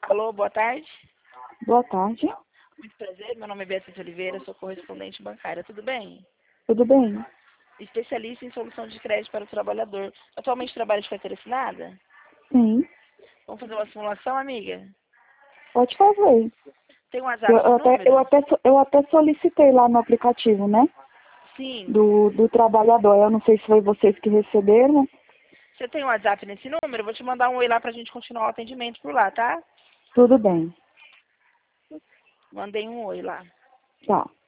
Alô, boa tarde. Boa tarde. Muito prazer, meu nome é Beatriz Oliveira, sou correspondente bancária, tudo bem? Tudo bem? Especialista em solução de crédito para o trabalhador. Atualmente trabalha de carteira assinada? Sim. Vamos fazer uma simulação, amiga? Pode fazer. Tem um WhatsApp esse número? Eu até solicitei lá no aplicativo, né? Sim. Do trabalhador. Eu não sei se foi vocês que receberam. Você tem um WhatsApp nesse número? Eu vou te mandar um oi lá pra gente continuar o atendimento por lá, tá? Tudo bem. Mandei um oi lá. Tchau.